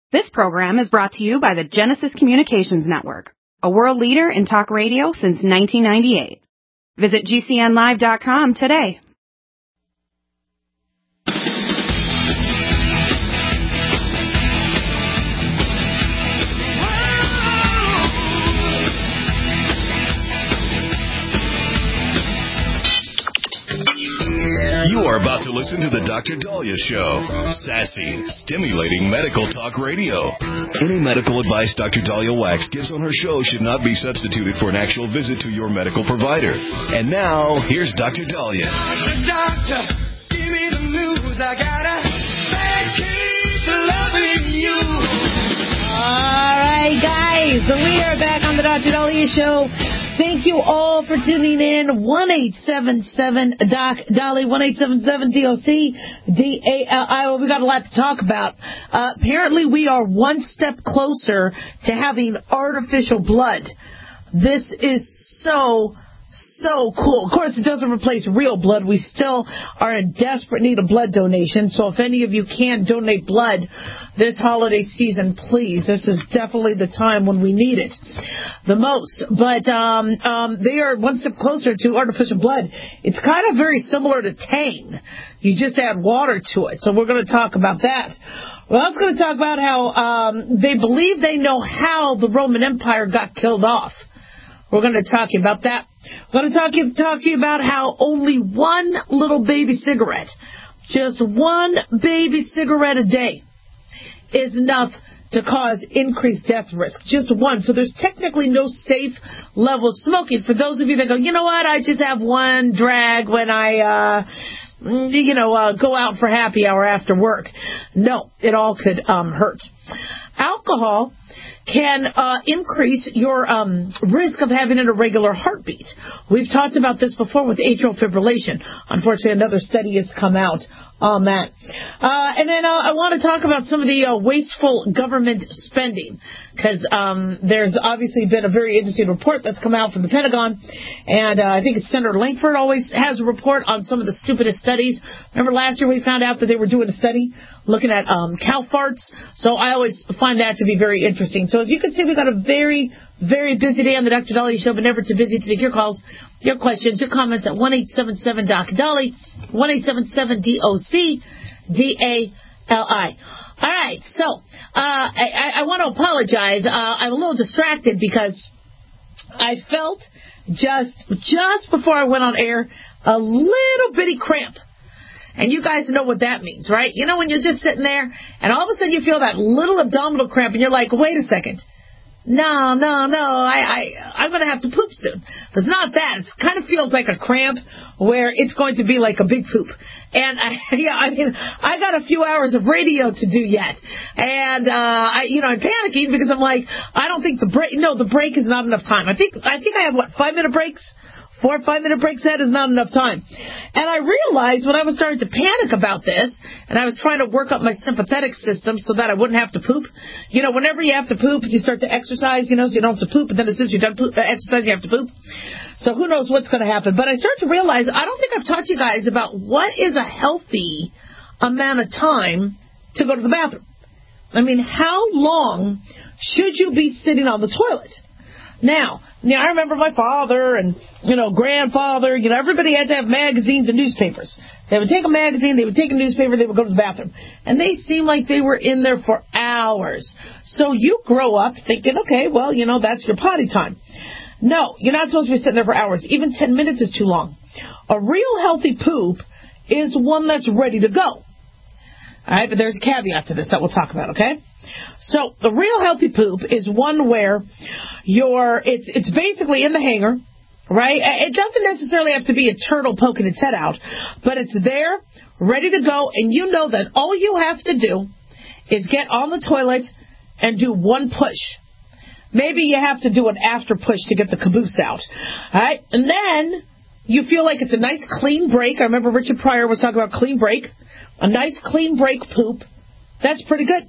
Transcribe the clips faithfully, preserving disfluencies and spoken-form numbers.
This program is brought to you by the Genesis Communications Network, a world leader in talk radio since nineteen ninety-eight. Visit G C N live dot com today. You are about to listen to the Doctor Daliah Show. Sassy, stimulating medical talk radio. Any medical advice Doctor Daliah Wax gives on her show should not be substituted for an actual visit to your medical provider. And now, here's Doctor Daliah. Doctor, give me the news. I got a bad case of loving you. All right, guys. So we are back on the Doctor Daliah Show. Thank you all for tuning in. one eight seven seven Doc Dolly, one eight seven seven D O C D A L I. Well, we got a lot to talk about. Uh, apparently, we are one step closer to having artificial blood. This is so, so cool. Of course, it doesn't replace real blood. We still are in desperate need of blood donation. So if any of you can donate blood this holiday season, please. This is definitely the time when we need it the most. But um, um, they are one step closer to artificial blood. It's kind of very similar to Tang. You just add water to it. So we're going to talk about that. We're also going to talk about how um, they believe they know how the Roman Empire got killed off. We're going to talk to you about that. We're going to talk, talk to you about how only one little baby cigarette, just one baby cigarette a day, is enough to cause increased death risk. Just one. So there's technically no safe level of smoking. For those of you that go, you know what, I just have one drag when I, uh, you know, uh, go out for happy hour after work. No, it all could um, hurt. Alcohol can uh, increase your um, risk of having an irregular heartbeat. We've talked about this before with atrial fibrillation. Unfortunately, another study has come out on that. Uh, and then uh, I want to talk about some of the uh, wasteful government spending, because um, there's obviously been a very interesting report that's come out from the Pentagon, and uh, I think it's Senator Lankford always has a report on some of the stupidest studies. Remember last year we found out that they were doing a study looking at um, cow farts, so I always find that to be very interesting. So as you can see, we've got a very, very busy day on the Doctor Daliah Show, but never too busy to take your calls, your questions, your comments at one eight seven seven Doc Dolly, one eight seven seven D O C D A L I. All right, so uh, I, I want to apologize. Uh, I'm a little distracted because I felt just just before I went on air a little bitty cramp. And you guys know what that means, right? You know when you're just sitting there and all of a sudden you feel that little abdominal cramp and you're like, wait a second. No, no, no, I, I, I'm going to have to poop soon. It's not that. It kind of feels like a cramp where it's going to be like a big poop. And, I, yeah, I mean, I got a few hours of radio to do yet. And, uh, I, you know, I'm panicking because I'm like, I don't think the break, no, the break is not enough time. I think, I think I have, what, five minute breaks? Four or five minute breaks, that is not enough time. And I realized when I was starting to panic about this, and I was trying to work up my sympathetic system so that I wouldn't have to poop. You know, whenever you have to poop, you start to exercise, you know, so you don't have to poop. And then as soon as you're done poop, uh, exercise, you have to poop. So who knows what's going to happen. But I started to realize, I don't think I've taught you guys about what is a healthy amount of time to go to the bathroom. I mean, how long should you be sitting on the toilet? Now, yeah, I remember my father and, you know, grandfather, you know, everybody had to have magazines and newspapers. They would take a magazine, they would take a newspaper, they would go to the bathroom. And they seemed like they were in there for hours. So you grow up thinking, okay, well, you know, that's your potty time. No, you're not supposed to be sitting there for hours. Even ten minutes is too long. A real healthy poop is one that's ready to go. All right, but there's a caveat to this that we'll talk about, okay? So the real healthy poop is one where you're, it's it's basically in the hanger, right? It doesn't necessarily have to be a turtle poking its head out, but it's there, ready to go, and you know that all you have to do is get on the toilet and do one push. Maybe you have to do an after push to get the caboose out, all right? And then you feel like it's a nice clean break. I remember Richard Pryor was talking about clean break. A nice clean break poop. That's pretty good.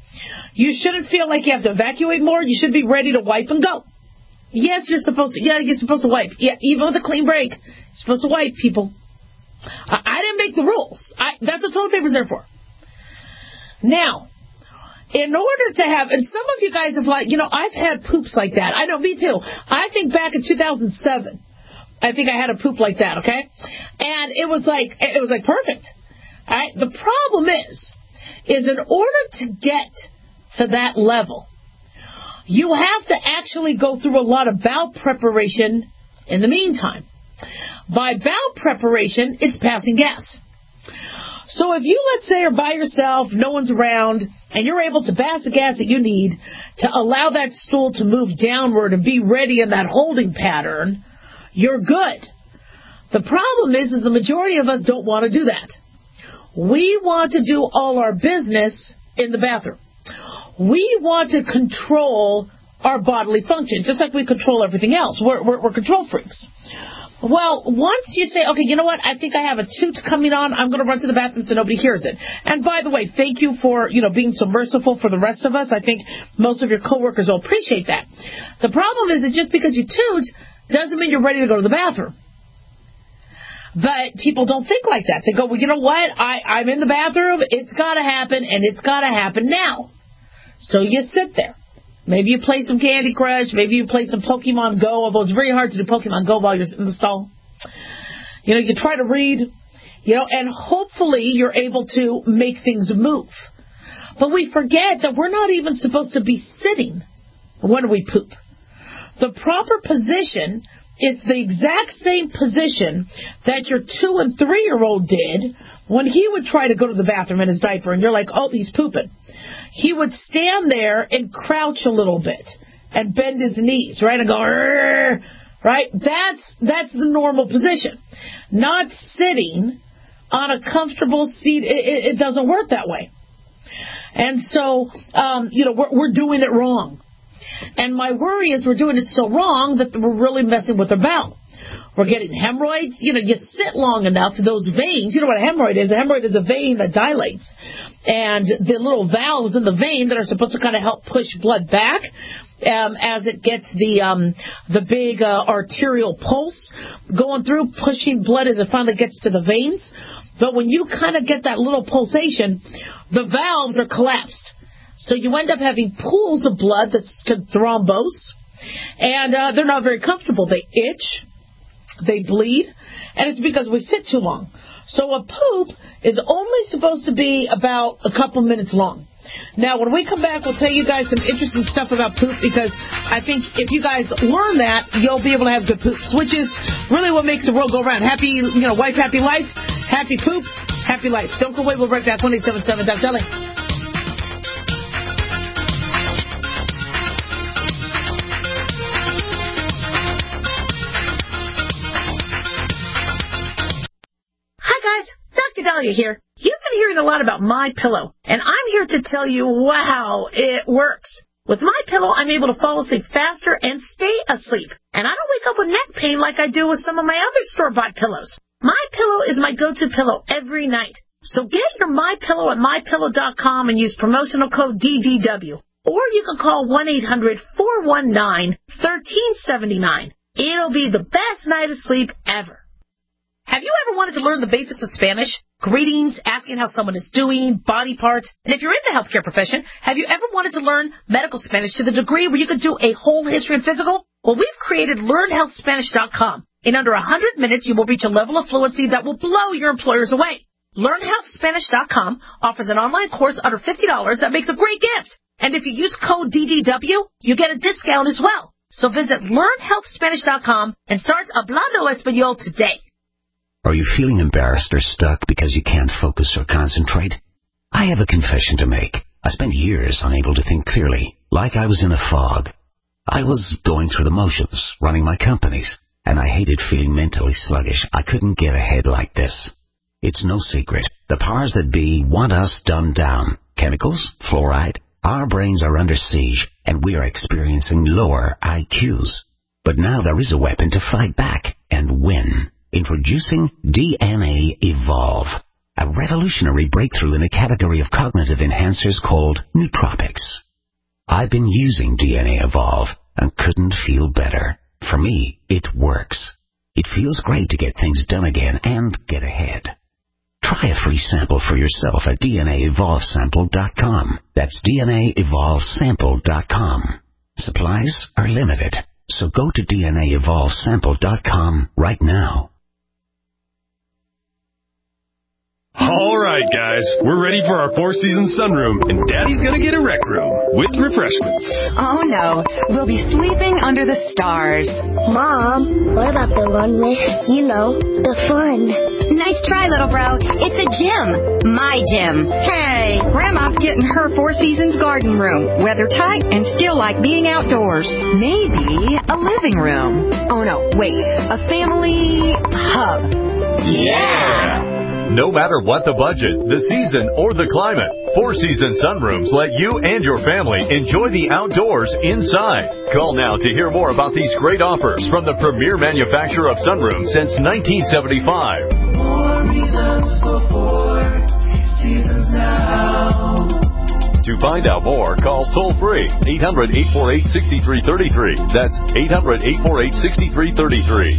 You shouldn't feel like you have to evacuate more. You should be ready to wipe and go. Yes, you're supposed to. Yeah, you're supposed to wipe. Yeah, even with a clean break, you're supposed to wipe, people. I, I didn't make the rules. I, that's what toilet paper's there for. Now, in order to have, and some of you guys have like, you know, I've had poops like that. I know, me too. I think back in two thousand seven, I think I had a poop like that, okay? And it was like, it was like perfect. All right? The problem is, is in order to get to that level, you have to actually go through a lot of bowel preparation in the meantime. By bowel preparation, it's passing gas. So if you, let's say, are by yourself, no one's around, and you're able to pass the gas that you need to allow that stool to move downward and be ready in that holding pattern, you're good. The problem is, is the majority of us don't want to do that. We want to do all our business in the bathroom. We want to control our bodily function, just like we control everything else. We're, we're, we're control freaks. Well, once you say, okay, you know what, I think I have a toot coming on, I'm going to run to the bathroom so nobody hears it. And by the way, thank you for, you know, being so merciful for the rest of us. I think most of your coworkers will appreciate that. The problem is that just because you toot doesn't mean you're ready to go to the bathroom. But people don't think like that. They go, well, you know what, I, I'm in the bathroom, it's got to happen, and it's got to happen now. So you sit there. Maybe you play some Candy Crush. Maybe you play some Pokemon Go, although it's very hard to do Pokemon Go while you're in the stall. You know, you try to read, you know, and hopefully you're able to make things move. But we forget that we're not even supposed to be sitting when we poop. The proper position is the exact same position that your two- and three-year-old did when he would try to go to the bathroom in his diaper, and you're like, oh, he's pooping. He would stand there and crouch a little bit and bend his knees, right, and go, Rrr, right? That's that's the normal position. Not sitting on a comfortable seat. It, it, it doesn't work that way. And so, um, you know, we're, we're doing it wrong. And my worry is we're doing it so wrong that we're really messing with our bowel. We're getting hemorrhoids. You know, you sit long enough, those veins, you know what a hemorrhoid is? A hemorrhoid is a vein that dilates. And the little valves in the vein that are supposed to kind of help push blood back um, as it gets the um, the big uh, arterial pulse going through, pushing blood as it finally gets to the veins. But when you kind of get that little pulsation, the valves are collapsed. So you end up having pools of blood that's thrombose, and uh, they're not very comfortable. They itch, they bleed, and it's because we sit too long. So a poop is only supposed to be about a couple minutes long. Now, when we come back, we'll tell you guys some interesting stuff about poop, because I think if you guys learn that, you'll be able to have good poops, which is really what makes the world go round. Happy, you know, wife, happy life, happy poop, happy life. Don't go away. We'll break back. one eight seven seven, Doc Deli. Doctor Dahlia here. You've been hearing a lot about MyPillow, and I'm here to tell you, wow, it works. With MyPillow, I'm able to fall asleep faster and stay asleep, and I don't wake up with neck pain like I do with some of my other store-bought pillows. MyPillow is my go-to pillow every night. So get your MyPillow at my pillow dot com and use promotional code D D W. Or you can call one eight hundred, four one nine, one three seven nine. It'll be the best night of sleep ever. Have you ever wanted to learn the basics of Spanish? Greetings, asking how someone is doing, body parts. And if you're in the healthcare profession, have you ever wanted to learn medical Spanish to the degree where you could do a whole history and physical? Well, we've created learn health spanish dot com. In under one hundred minutes, you will reach a level of fluency that will blow your employers away. learn health spanish dot com offers an online course under fifty dollars that makes a great gift. And if you use code D D W, you get a discount as well. So visit learn health spanish dot com and start Hablando Español today. Are you feeling embarrassed or stuck because you can't focus or concentrate? I have a confession to make. I spent years unable to think clearly, like I was in a fog. I was going through the motions, running my companies, and I hated feeling mentally sluggish. I couldn't get ahead like this. It's no secret. The powers that be want us dumbed down. Chemicals, fluoride. Our brains are under siege, and we are experiencing lower I Qs. But now there is a weapon to fight back and win. Introducing D N A Evolve, a revolutionary breakthrough in a category of cognitive enhancers called nootropics. I've been using D N A Evolve and couldn't feel better. For me, it works. It feels great to get things done again and get ahead. Try a free sample for yourself at D N A evolve sample dot com. That's D N A evolve sample dot com. Supplies are limited, so go to D N A evolve sample dot com right now. All right, guys, we're ready for our Four Seasons sunroom, and Daddy's gonna get a rec room with refreshments. Oh, no. We'll be sleeping under the stars. Mom, what about the one with, you know, the fun? Nice try, little bro. It's a gym. My gym. Hey, Grandma's getting her Four Seasons garden room. Weather tight and still like being outdoors. Maybe a living room. Oh, no, wait. A family hub. Yeah! No matter what the budget, the season, or the climate, Four Seasons Sunrooms let you and your family enjoy the outdoors inside. Call now to hear more about these great offers from the premier manufacturer of sunrooms since nineteen seventy-five. More reasons for Four Seasons now. To find out more, call toll-free eight hundred, eight four eight, six three three three. That's eight hundred, eight four eight, six three three three.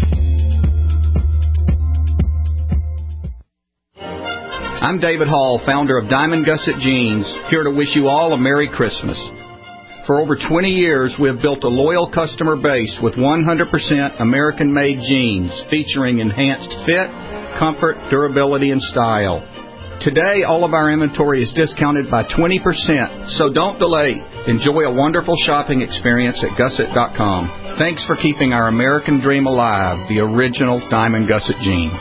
I'm David Hall, founder of Diamond Gusset Jeans, here to wish you all a Merry Christmas. For over twenty years, we have built a loyal customer base with one hundred percent American-made jeans featuring enhanced fit, comfort, durability, and style. Today, all of our inventory is discounted by twenty percent, so don't delay. Enjoy a wonderful shopping experience at gusset dot com. Thanks for keeping our American dream alive, the original Diamond Gusset jean.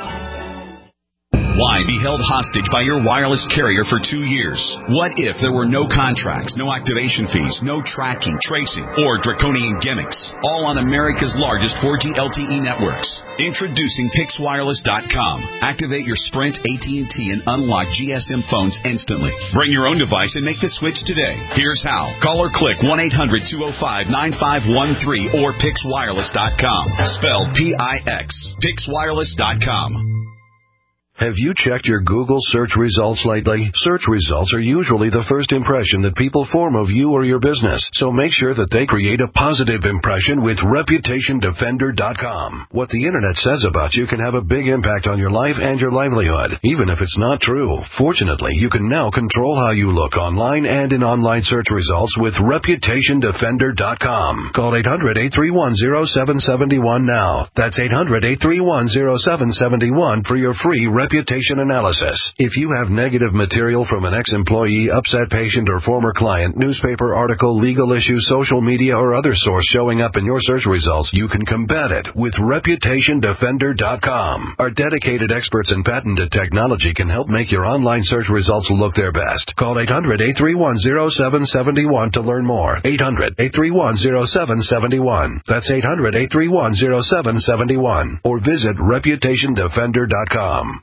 Why be held hostage by your wireless carrier for two years? What if there were no contracts, no activation fees, no tracking, tracing, or draconian gimmicks? All on America's largest four G L T E networks. Introducing Pix Wireless dot com. Activate your Sprint, A T and T, and unlock G S M phones instantly. Bring your own device and make the switch today. Here's how. Call or click one eight hundred, two oh five, nine five one three or Pix Wireless dot com. Spelled P I X. Pix Wireless dot com. Have you checked your Google search results lately? Search results are usually the first impression that people form of you or your business, so make sure that they create a positive impression with reputation defender dot com. What the internet says about you can have a big impact on your life and your livelihood, even if it's not true. Fortunately, you can now control how you look online and in online search results with reputation defender dot com. Call eight hundred, eight three one, oh seven seven one now. That's eight hundred, eight three one, oh seven seven one for your free reputation analysis. If you have negative material from an ex-employee, upset patient, or former client, newspaper article, legal issue, social media, or other source showing up in your search results, you can combat it with reputation defender dot com. Our dedicated experts in patented technology can help make your online search results look their best. Call eight hundred, eight three one, oh seven seven one to learn more. eight hundred, eight three one, oh seven seven one. That's eight hundred, eight three one, oh seven seven one. Or visit reputation defender dot com.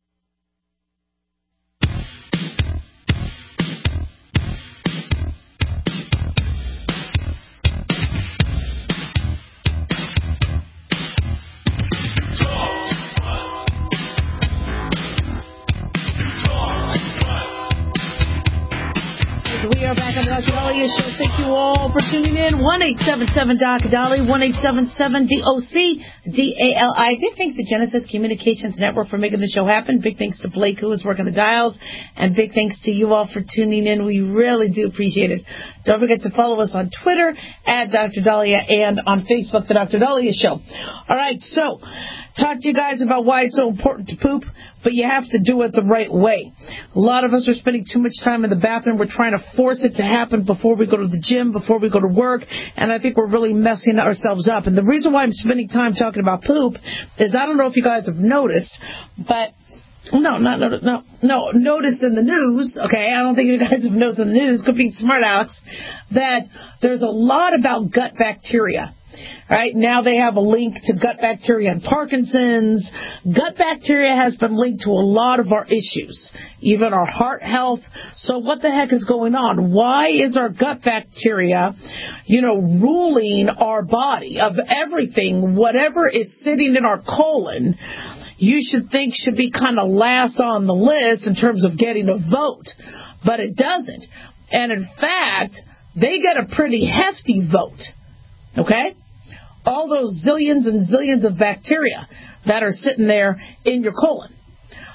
We are back on the Doctor Dahlia Show. Thank you all for tuning in. one eight seven seven D O C Dolly, one eight seven seven D O C D A L I. Big thanks to Genesis Communications Network for making the show happen. Big thanks to Blake, who is working the dials. And big thanks to you all for tuning in. We really do appreciate it. Don't forget to follow us on Twitter at Doctor Dahlia and on Facebook, The Doctor Dahlia Show. All right, so talk to you guys about why it's so important to poop, but you have to do it the right way. A lot of us are spending too much time in the bathroom. We're trying to force it to happen before we go to the gym, before we go to work, and I think we're really messing ourselves up. And the reason why I'm spending time talking about poop is I don't know if you guys have noticed, but no, not no, no, no, notice in the news, okay, I don't think you guys have noticed in the news, could be smart Alex, that there's a lot about gut bacteria. Right now they have a link to gut bacteria and Parkinson's. Gut bacteria has been linked to a lot of our issues, even our heart health. So what the heck is going on? Why is our gut bacteria, you know, ruling our body of everything? Whatever is sitting in our colon, you should think should be kind of last on the list in terms of getting a vote. But it doesn't. And in fact, they get a pretty hefty vote. Okay? All those zillions and zillions of bacteria that are sitting there in your colon.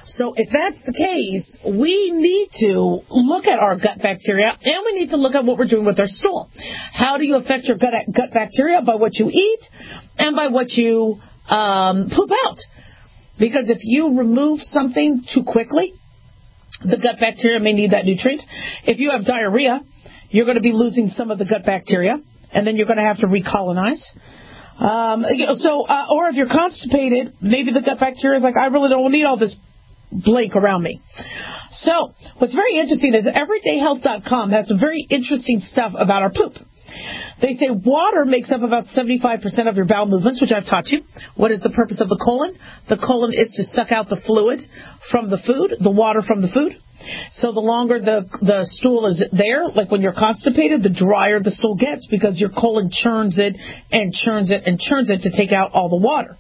So if that's the case, we need to look at our gut bacteria, and we need to look at what we're doing with our stool. How do you affect your gut, gut bacteria? By what you eat and by what you um, poop out. Because if you remove something too quickly, the gut bacteria may need that nutrient. If you have diarrhea, you're going to be losing some of the gut bacteria, and then you're going to have to recolonize. Um, you know, so, uh, or if you're constipated, maybe the gut bacteria is like, I really don't need all this Blake around me. So, what's very interesting is everyday health dot com has some very interesting stuff about our poop. They say water makes up about seventy-five percent of your bowel movements, which I've taught you. What is the purpose of the colon? The colon is to suck out the fluid from the food, the water from the food. So the longer the the stool is there, like when you're constipated, the drier the stool gets because your colon churns it and churns it and churns it to take out all the water.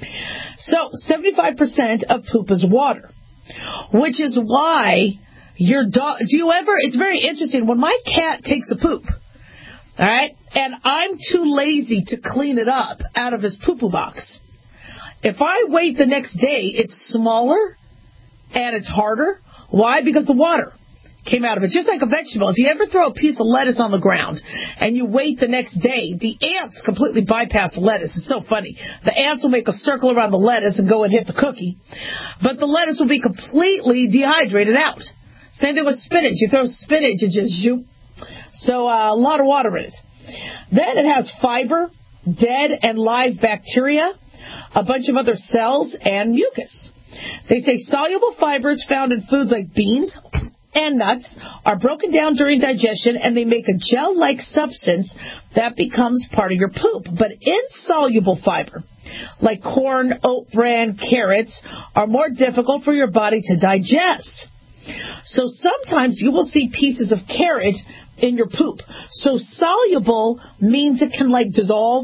So seventy-five percent of poop is water, which is why your dog, do you ever, it's very interesting, when my cat takes a poop, all right, and I'm too lazy to clean it up out of his poo-poo box, if I wait the next day, it's smaller and it's harder. Why? Because the water came out of it. Just like a vegetable. If you ever throw a piece of lettuce on the ground and you wait the next day, the ants completely bypass the lettuce. It's so funny. The ants will make a circle around the lettuce and go and hit the cookie. But the lettuce will be completely dehydrated out. Same thing with spinach. You throw spinach, it just zoop. So uh, a lot of water in it. Then it has fiber, dead and live bacteria, a bunch of other cells, and mucus. They say soluble fibers found in foods like beans and nuts are broken down during digestion, and they make a gel-like substance that becomes part of your poop. But insoluble fiber, like corn, oat bran, carrots, are more difficult for your body to digest. So sometimes you will see pieces of carrot in your poop. So soluble means it can like dissolve.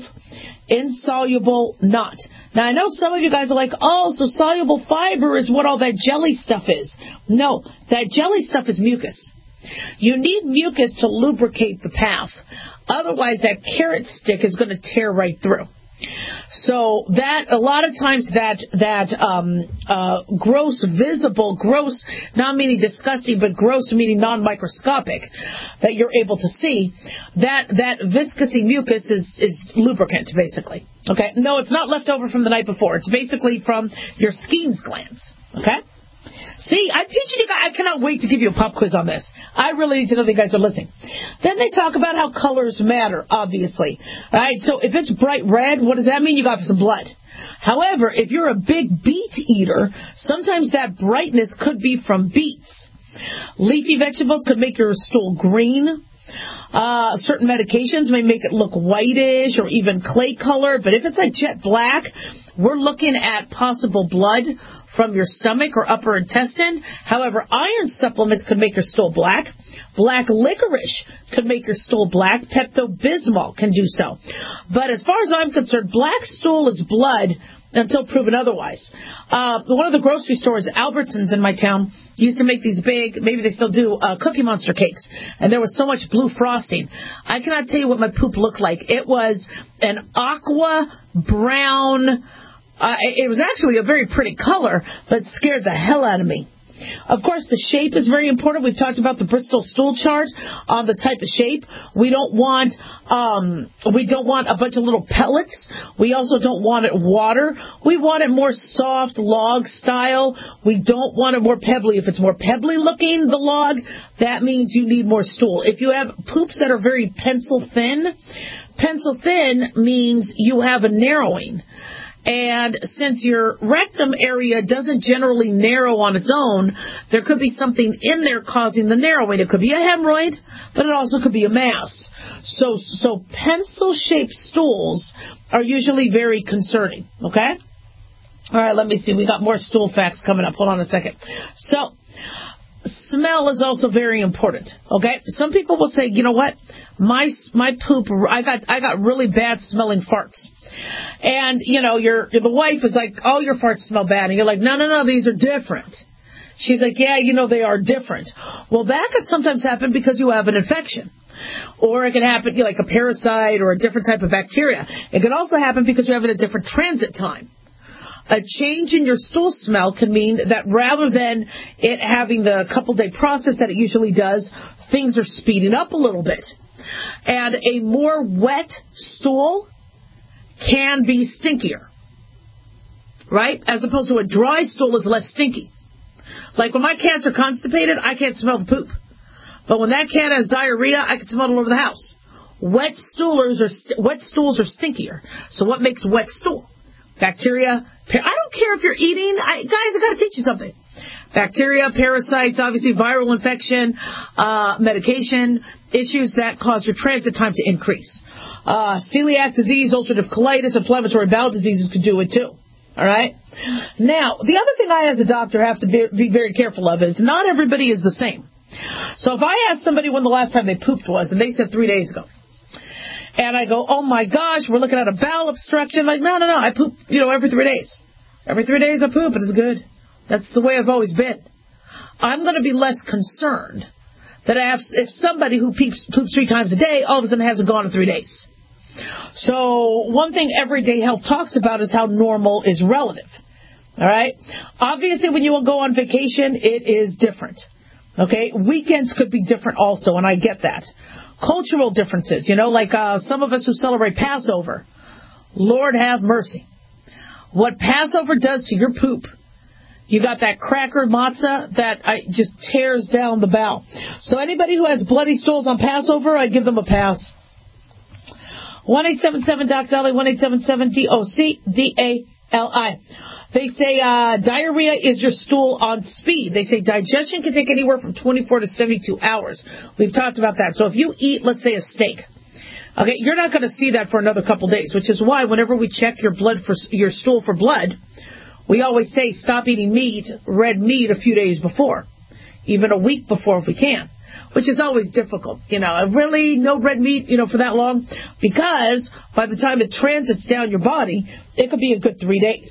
Insoluble, not. Now, I know some of you guys are like, oh, so soluble fiber is what all that jelly stuff is. No, that jelly stuff is mucus. You need mucus to lubricate the path. Otherwise, that carrot stick is going to tear right through. So that a lot of times that that um, uh, gross, visible, gross, not meaning disgusting, but gross meaning non-microscopic, that you're able to see, that that viscousy mucus is is lubricant basically. Okay, no, it's not left over from the night before. It's basically from your Skene's glands. Okay. See, I'm teaching you guys. I cannot wait to give you a pop quiz on this. I really need to know that you guys are listening. Then they talk about how colors matter, obviously. All right, so if it's bright red, what does that mean? You got some blood. However, if you're a big beet eater, sometimes that brightness could be from beets. Leafy vegetables could make your stool green. Uh, certain medications may make it look whitish or even clay color, but if it's like jet black, we're looking at possible blood from your stomach or upper intestine. However, iron supplements could make your stool black. Black licorice could make your stool black. Pepto-Bismol can do so. But as far as I'm concerned, black stool is blood until proven otherwise. Uh, one of the grocery stores, Albertsons in my town, used to make these big, maybe they still do, uh, Cookie Monster cakes. And there was so much blue frosting. I cannot tell you what my poop looked like. It was an aqua brown. Uh, it was actually a very pretty color, but scared the hell out of me. Of course, the shape is very important. We've talked about the Bristol stool chart on the type of shape. We don't want um, we don't want a bunch of little pellets. We also don't want it water. We want it more soft log style. We don't want it more pebbly. If it's more pebbly looking, the log, that means you need more stool. If you have poops that are very pencil thin, pencil thin means you have a narrowing. And since your rectum area doesn't generally narrow on its own, there could be something in there causing the narrowing. It could be a hemorrhoid, but it also could be a mass. So, so pencil-shaped stools are usually very concerning, okay? All right, let me see. We got more stool facts coming up. Hold on a second. So, smell is also very important, okay? Some people will say, you know what? My my poop, I got I got really bad smelling farts. And, you know, your the wife is like, oh, your farts smell bad. And you're like, no, no, no, these are different. She's like, yeah, you know, they are different. Well, that could sometimes happen because you have an infection. Or it can happen like a parasite or a different type of bacteria. It can also happen because you're having a different transit time. A change in your stool smell can mean that rather than it having the couple-day process that it usually does, things are speeding up a little bit. And a more wet stool can be stinkier, right? As opposed to a dry stool is less stinky. Like when my cats are constipated, I can't smell the poop. But when that cat has diarrhea, I can smell it all over the house. Wet stoolers are st- wet stools are stinkier. So what makes wet stool? Bacteria. Par- I don't care if you're eating. I, guys, I got to teach you something. Bacteria, parasites, obviously viral infection, uh, medication, issues that cause your transit time to increase. Uh, celiac disease, ulcerative colitis, inflammatory bowel diseases could do it too. All right? Now, the other thing I as a doctor have to be, be very careful of is not everybody is the same. So if I ask somebody when the last time they pooped was, and they said three days ago, and I go, oh my gosh, we're looking at a bowel obstruction. I'm like, no, no, no, I poop, you know, every three days. Every three days I poop, and it's good. That's the way I've always been. I'm going to be less concerned that I have, if somebody who poops, poops three times a day, all of a sudden hasn't gone in three days. So one thing Everyday Health talks about is how normal is relative. All right? Obviously, when you will go on vacation, it is different. Okay? Weekends could be different also, and I get that. Cultural differences, you know, like uh, some of us who celebrate Passover. Lord have mercy. What Passover does to your poop, you got that cracker matzah that I, just tears down the bowel. So anybody who has bloody stools on Passover, I give them a pass. one eight seven seven D O C Dali, one eight seven seven D O C D A L I. They say uh, diarrhea is your stool on speed. They say digestion can take anywhere from twenty-four to seventy-two hours. We've talked about that. So if you eat, let's say, a steak, okay, you're not going to see that for another couple days, which is why whenever we check your blood for your stool for blood, we always say stop eating meat, red meat, a few days before, even a week before if we can, which is always difficult. You know, really no red meat, you know, for that long, because by the time it transits down your body, it could be a good three days.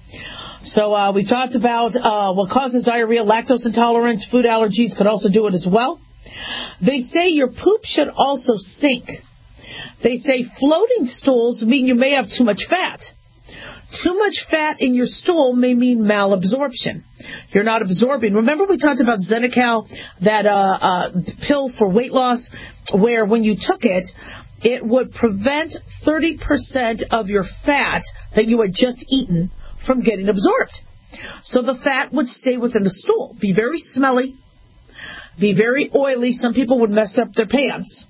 So uh, we talked about uh, what causes diarrhea, lactose intolerance, food allergies could also do it as well. They say your poop should also sink. They say floating stools mean you may have too much fat. Too much fat in your stool may mean malabsorption. You're not absorbing. Remember we talked about Xenical, that uh, uh, pill for weight loss, where when you took it, it would prevent thirty percent of your fat that you had just eaten from getting absorbed. So the fat would stay within the stool, be very smelly, be very oily. Some people would mess up their pants.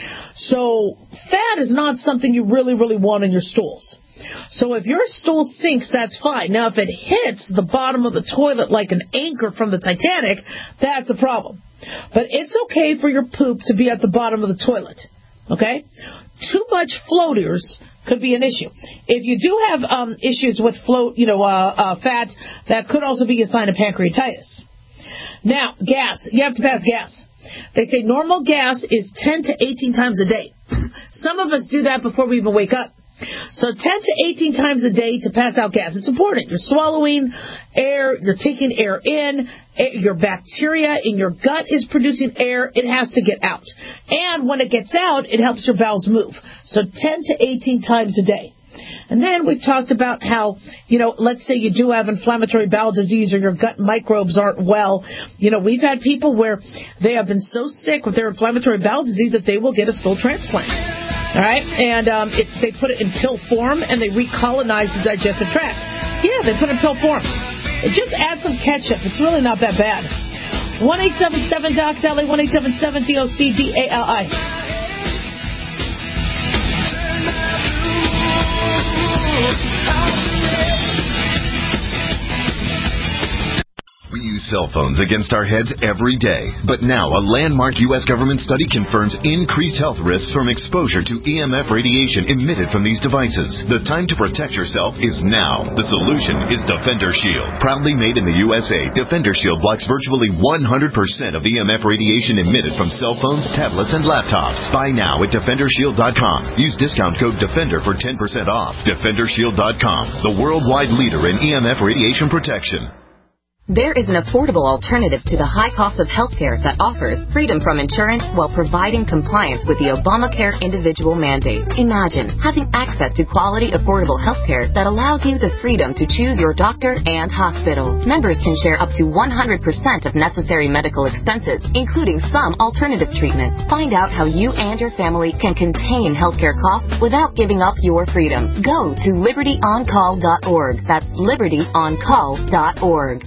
So fat is not something you really, really want in your stools. So if your stool sinks, that's fine. Now, if it hits the bottom of the toilet like an anchor from the Titanic, that's a problem. But it's okay for your poop to be at the bottom of the toilet. Okay? Too much floaters could be an issue. If you do have um, issues with float, you know, uh, uh, fat, that could also be a sign of pancreatitis. Now, gas. You have to pass gas. They say normal gas is ten to eighteen times a day. Some of us do that before we even wake up. So ten to eighteen times a day to pass out gas. It's important. You're swallowing air. You're taking air in. Your bacteria in your gut is producing air. It has to get out. And when it gets out, it helps your bowels move. So ten to eighteen times a day. And then we've talked about how, you know, let's say you do have inflammatory bowel disease or your gut microbes aren't well. You know, we've had people where they have been so sick with their inflammatory bowel disease that they will get a stool transplant. All right? And um, it's, they put it in pill form and they recolonize the digestive tract. Yeah, they put it in pill form. Just add some ketchup. It's really not that bad. one eight seven seven D O C Dali, one eight seven seven D O C D A L I. We use cell phones against our heads every day. But now, a landmark U S government study confirms increased health risks from exposure to E M F radiation emitted from these devices. The time to protect yourself is now. The solution is Defender Shield. Proudly made in the U S A, Defender Shield blocks virtually one hundred percent of E M F radiation emitted from cell phones, tablets, and laptops. Buy now at Defender Shield dot com. Use discount code DEFENDER for ten percent off. Defender Shield dot com, the worldwide leader in E M F radiation protection. There is an affordable alternative to the high cost of healthcare that offers freedom from insurance while providing compliance with the Obamacare individual mandate. Imagine having access to quality, affordable healthcare that allows you the freedom to choose your doctor and hospital. Members can share up to one hundred percent of necessary medical expenses, including some alternative treatments. Find out how you and your family can contain healthcare costs without giving up your freedom. Go to liberty on call dot org. That's liberty on call dot org.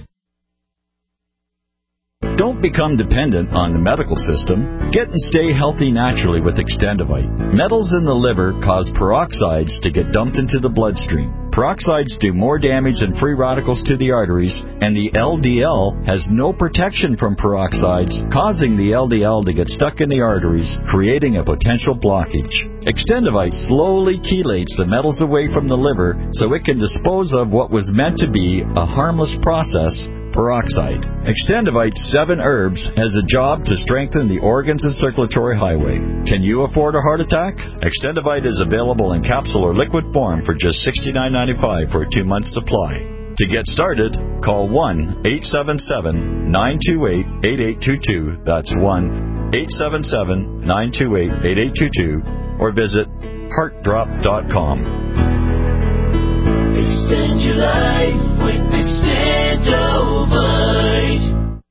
Don't become dependent on the medical system. Get and stay healthy naturally with Extendivite. Metals in the liver cause peroxides to get dumped into the bloodstream. Peroxides do more damage than free radicals to the arteries, and the L D L has no protection from peroxides, causing the L D L to get stuck in the arteries, creating a potential blockage. Extendivite slowly chelates the metals away from the liver so it can dispose of what was meant to be a harmless process, peroxide. Extendivite's seven herbs has a job to strengthen the organs and circulatory highway. Can you afford a heart attack? Extendivite is available in capsule or liquid form for just sixty-nine ninety-five for a two-month supply. To get started, call one eight seven seven, nine two eight, eight eight two two. That's one eight seven seven, nine two eight, eight eight two two, or visit heart drop dot com. Extend your life with Extendovite.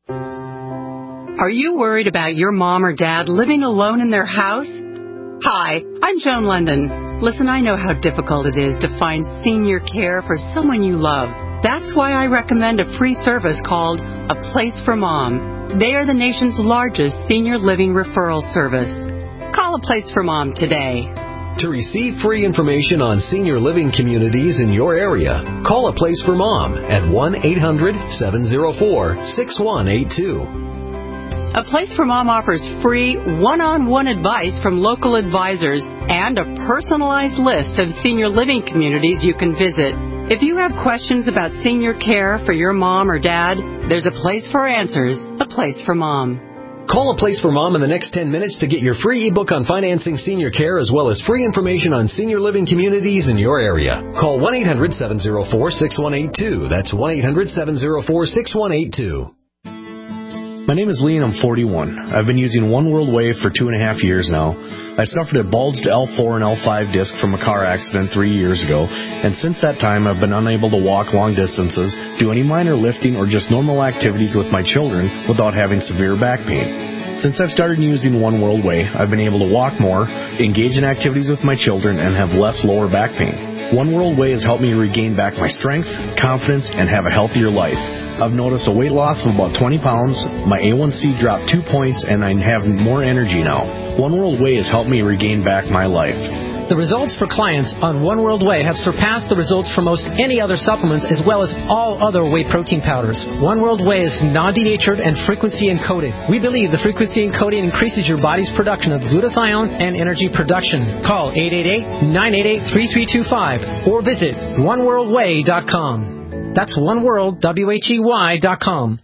Are you worried about your mom or dad living alone in their house? Hi, I'm Joan London. Listen, I know how difficult it is to find senior care for someone you love. That's why I recommend a free service called A Place for Mom. They are the nation's largest senior living referral service. Call A Place for Mom today. To receive free information on senior living communities in your area, call A Place for Mom at one eight hundred, seven oh four, six one eight two. A Place for Mom offers free one-on-one advice from local advisors and a personalized list of senior living communities you can visit. If you have questions about senior care for your mom or dad, there's a place for answers, A Place for Mom. Call A Place for Mom in the next ten minutes to get your free ebook on financing senior care as well as free information on senior living communities in your area. Call one eight hundred, seven oh four, six one eight two. That's one eight hundred, seven oh four, six one eight two. My name is Lee and I'm forty-one. I've been using One World Wave for two and a half years now. I suffered a bulged L four and L five disc from a car accident three years ago, and since that time I've been unable to walk long distances, do any minor lifting, or just normal activities with my children without having severe back pain. Since I've started using One World Way, I've been able to walk more, engage in activities with my children, and have less lower back pain. One World Way has helped me regain back my strength, confidence, and have a healthier life. I've noticed a weight loss of about twenty pounds, my A one C dropped two points, and I have more energy now. One World Way has helped me regain back my life. The results for clients on One World Way have surpassed the results for most any other supplements as well as all other whey protein powders. One World Way is non-denatured and frequency encoded. We believe the frequency encoding increases your body's production of glutathione and energy production. Call eight eight eight, nine eight eight, three three two five or visit one world way dot com. That's one world, W H E Y dot com.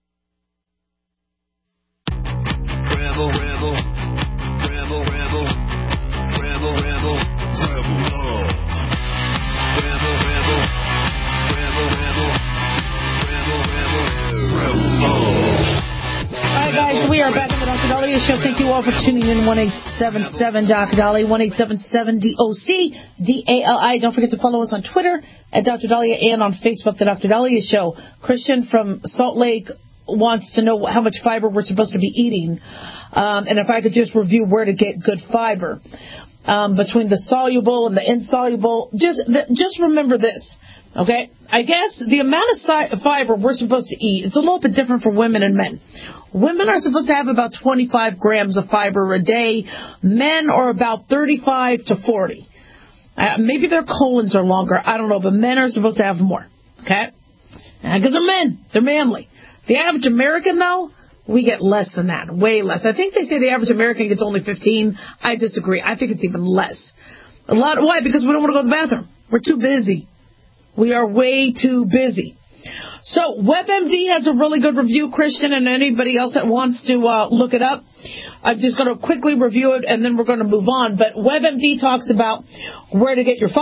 Rebel, rebel, rebel, rebel, rebel, rebel, rebel love. Rebel, rebel, rebel, rebel, rebel, rebel, rebel love. All right, guys, we are back on the Doctor Dahlia Show. Thank you all for tuning in. one eight seven seven D O C Dahlia, one eight seven seven D O C D A L I. Don't forget to follow us on Twitter at Doctor Dahlia and on Facebook, The Doctor Dahlia Show. Christian from Salt Lake wants to know how much fiber we're supposed to be eating, um, and if I could just review where to get good fiber. Um, between the soluble and the insoluble, just just remember this, okay? I guess the amount of si- fiber we're supposed to eat, it's a little bit different for women and men. Women are supposed to have about twenty-five grams of fiber a day. Men are about thirty-five to forty. Uh, maybe their colons are longer. I don't know, but men are supposed to have more, okay? Because they're men. They're manly. The average American, though, we get less than that, way less. I think they say the average American gets only fifteen. I disagree. I think it's even less. A lot. Why? Because we don't want to go to the bathroom. We're too busy. We are way too busy. So WebMD has a really good review, Christian, and anybody else that wants to uh, look it up. I'm just going to quickly review it, and then we're going to move on. But WebMD talks about where to get your fiber.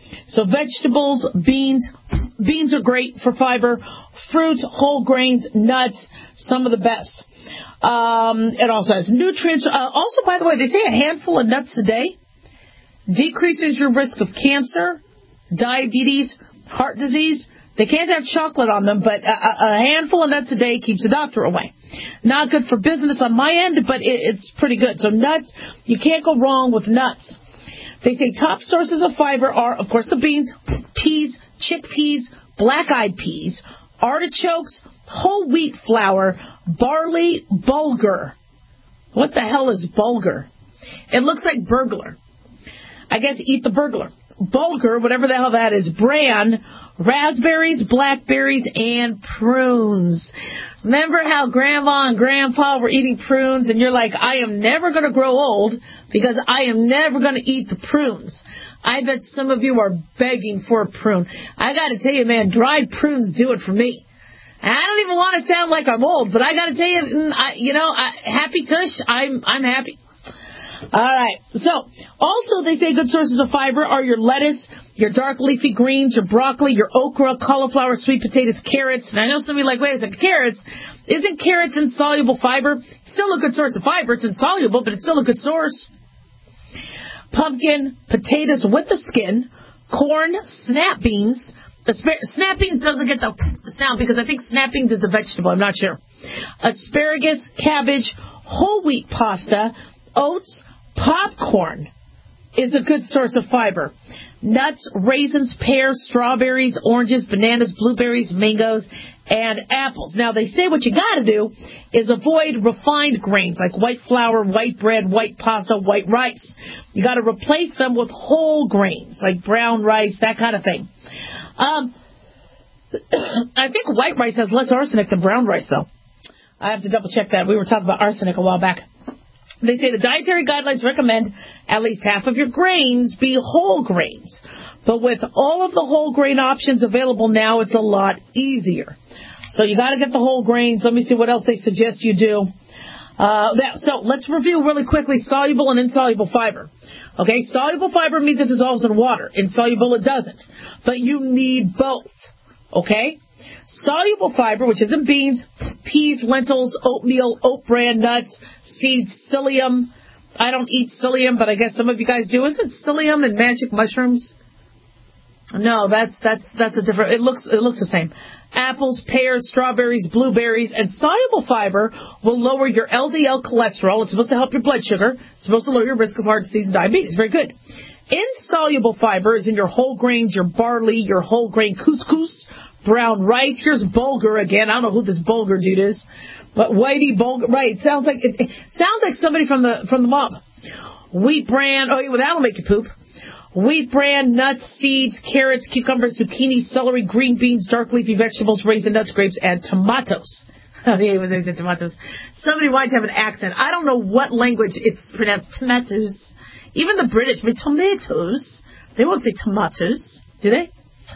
So vegetables, beans. Beans are great for fiber. Fruit, whole grains, nuts, some of the best. Um, it also has nutrients. Uh, also, by the way, they say a handful of nuts a day decreases your risk of cancer, diabetes, heart disease. They can't have chocolate on them, but a, a handful of nuts a day keeps the doctor away. Not good for business on my end, but it, it's pretty good. So nuts, you can't go wrong with nuts. They say top sources of fiber are, of course, the beans, peas, chickpeas, black-eyed peas, artichokes, whole wheat flour, barley, bulgur. What the hell is bulgur? It looks like burglar. I guess eat the burglar. Bulgur, whatever the hell that is, bran, raspberries, blackberries, and prunes. Remember how Grandma and Grandpa were eating prunes, and you're like, I am never going to grow old because I am never going to eat the prunes. I bet some of you are begging for a prune. I got to tell you, man, dried prunes do it for me. And I don't even want to sound like I'm old, but I got to tell you, I, you know, I, happy tush, I'm I'm happy. All right. So, also they say good sources of fiber are your lettuce, your dark leafy greens, your broccoli, your okra, cauliflower, sweet potatoes, carrots. And I know some of you are like, wait a second, carrots? Isn't carrots insoluble fiber? Still a good source of fiber. It's insoluble, but it's still a good source. Pumpkin, potatoes with the skin, corn, snap beans. Aspar- snap beans doesn't get the sound because I think snap beans is a vegetable. I'm not sure. Asparagus, cabbage, whole wheat pasta, oats, popcorn is a good source of fiber. Nuts, raisins, pears, strawberries, oranges, bananas, blueberries, mangoes, and apples. Now, they say what you got to do is avoid refined grains like white flour, white bread, white pasta, white rice. You got to replace them with whole grains like brown rice, that kind of thing. Um, I think white rice has less arsenic than brown rice, though. I have to double check that. We were talking about arsenic a while back. They say the dietary guidelines recommend at least half of your grains be whole grains. But with all of the whole grain options available now, it's a lot easier. So you got to get the whole grains. Let me see what else they suggest you do. Uh, that, so let's review really quickly soluble and insoluble fiber. Okay, soluble fiber means it dissolves in water. Insoluble, it doesn't. But you need both. Okay? Soluble fiber, which is in beans, peas, lentils, oatmeal, oat bran, nuts, seeds, psyllium. I don't eat psyllium, but I guess some of you guys do. Isn't psyllium and magic mushrooms? No, that's that's that's a different. It looks it looks the same. Apples, pears, strawberries, blueberries, and soluble fiber will lower your L D L cholesterol. It's supposed to help your blood sugar. It's supposed to lower your risk of heart disease and diabetes. Very good. Insoluble fiber is in your whole grains, your barley, your whole grain couscous, brown rice. Here's bulgur again. I don't know who this bulgur dude is, but whitey bulgur. Right? It sounds like it, it sounds like somebody from the from the mob. Wheat bran. Oh, well, that'll make you poop. Wheat bran, nuts, seeds, carrots, cucumbers, zucchini, celery, green beans, dark leafy vegetables, raisin nuts, grapes, and tomatoes. Yeah, when they said tomatoes. Somebody might have an accent. I don't know what language it's pronounced. Tomatoes. Even the British, with tomatoes, they won't say tomatoes, do they?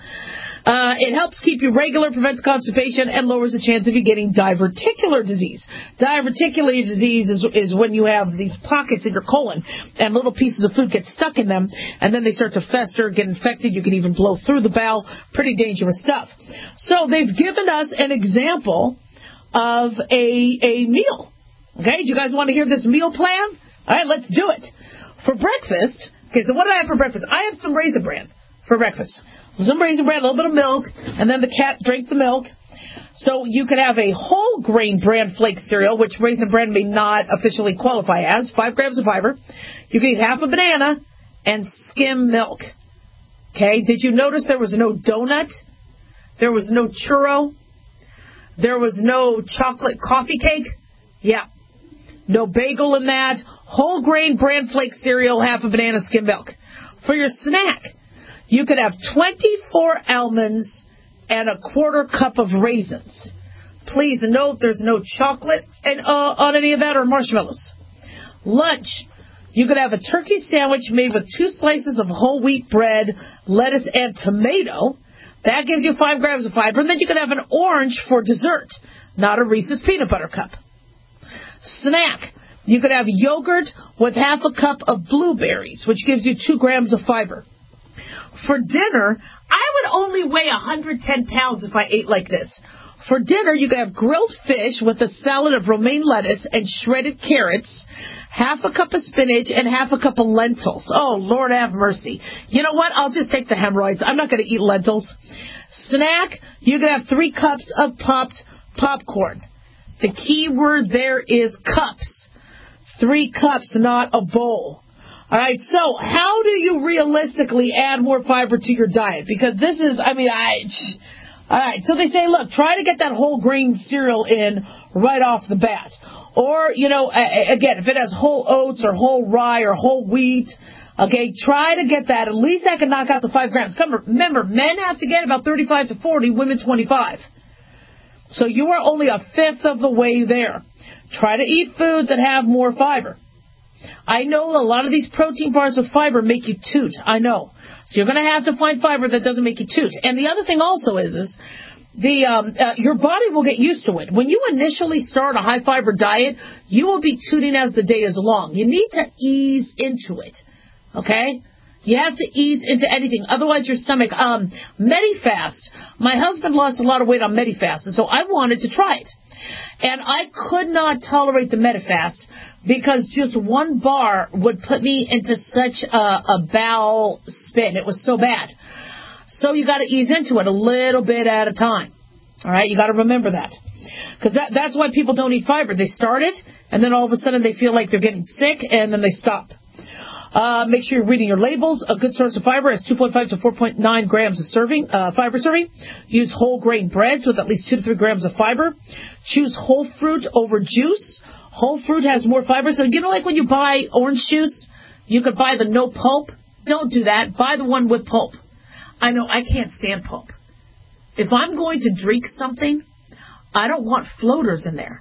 Uh, it helps keep you regular, prevents constipation, and lowers the chance of you getting diverticular disease. Diverticular disease is, is when you have these pockets in your colon, and little pieces of food get stuck in them, and then they start to fester, get infected. You can even blow through the bowel. Pretty dangerous stuff. So they've given us an example of a, a meal. Okay, do you guys want to hear this meal plan? All right, let's do it. For breakfast, okay, so what did I have for breakfast? I have some raisin bran for breakfast. Some raisin bran, a little bit of milk, and then the cat drank the milk. So you could have a whole grain bran flake cereal, which raisin bran may not officially qualify as, five grams of fiber. You can eat half a banana and skim milk. Okay, did you notice there was no donut? There was no churro? There was no chocolate coffee cake? Yeah. No bagel in that. Whole grain bran flake cereal, half a banana, skim milk. For your snack, you could have twenty-four almonds and a quarter cup of raisins. Please note there's no chocolate and, uh, on any of that or marshmallows. Lunch, you could have a turkey sandwich made with two slices of whole wheat bread, lettuce, and tomato. That gives you five grams of fiber. And then you could have an orange for dessert, not a Reese's peanut butter cup. Snack, you could have yogurt with half a cup of blueberries, which gives you two grams of fiber. For dinner, I would only weigh one hundred ten pounds if I ate like this. For dinner, you can have grilled fish with a salad of romaine lettuce and shredded carrots, half a cup of spinach, and half a cup of lentils. Oh, Lord have mercy. You know what? I'll just take the hemorrhoids. I'm not going to eat lentils. Snack, you can have three cups of popped popcorn. The key word there is cups. Three cups, not a bowl. All right, so how do you realistically add more fiber to your diet? Because this is, I mean, I... All right, so they say, look, try to get that whole grain cereal in right off the bat. Or, you know, again, if it has whole oats or whole rye or whole wheat, okay, try to get that. At least that can knock out the five grams. Come, remember, men have to get about thirty-five to forty, women twenty-five. So you are only a fifth of the way there. Try to eat foods that have more fiber. I know a lot of these protein bars with fiber make you toot. I know. So you're going to have to find fiber that doesn't make you toot. And the other thing also is, is the um, uh, your body will get used to it. When you initially start a high-fiber diet, you will be tooting as the day is long. You need to ease into it, okay? You have to ease into anything. Otherwise, your stomach... Um, Medifast. My husband lost a lot of weight on Medifast, and so I wanted to try it. And I could not tolerate the Medifast because just one bar would put me into such a, a bowel spin. It was so bad. So you got to ease into it a little bit at a time. All right, you got to remember that. Because that, that's why people don't eat fiber. They start it, and then all of a sudden they feel like they're getting sick, and then they stop. Uh, make sure you're reading your labels. A good source of fiber is two point five to four point nine grams of serving, uh, fiber serving. Use whole grain breads with at least two to three grams of fiber. Choose whole fruit over juice. Whole fruit has more fiber. So, you know, like when you buy orange juice, you could buy the no pulp. Don't do that. Buy the one with pulp. I know I can't stand pulp. If I'm going to drink something, I don't want floaters in there.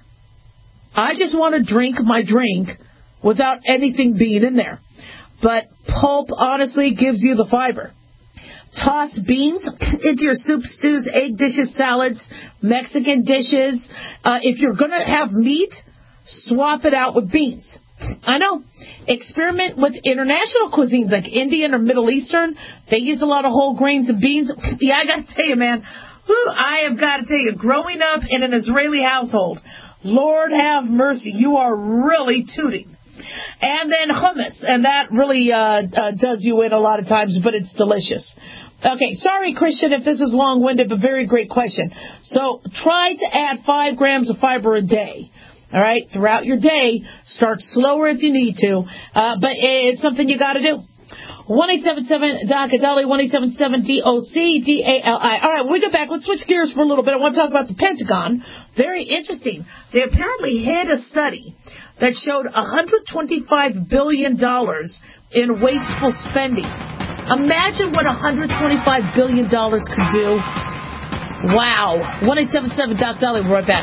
I just want to drink my drink without anything being in there. But pulp, honestly, gives you the fiber. Toss beans into your soup, stews, egg dishes, salads, Mexican dishes. Uh, if you're going to have meat, swap it out with beans. I know. Experiment with international cuisines like Indian or Middle Eastern. They use a lot of whole grains and beans. Yeah, I got to tell you, man, whew, I have got to tell you, growing up in an Israeli household, Lord have mercy, you are really tooting. And then hummus, and that really uh, uh, does you in a lot of times, but it's delicious. Okay, sorry, Christian, if this is long-winded, but very great question. So try to add five grams of fiber a day. All right, throughout your day, start slower if you need to, uh, but it's something you got to do. one eight seven seven D O C A D A L I, one eight seven seven D O C D A L I. All right, when we get back, let's switch gears for a little bit. I want to talk about the Pentagon. Very interesting. They apparently hid a study that showed one hundred twenty-five billion dollars in wasteful spending. Imagine what one hundred twenty-five billion dollars could do. Wow. one eight seven seven D O C A D A L I. We'll be right back.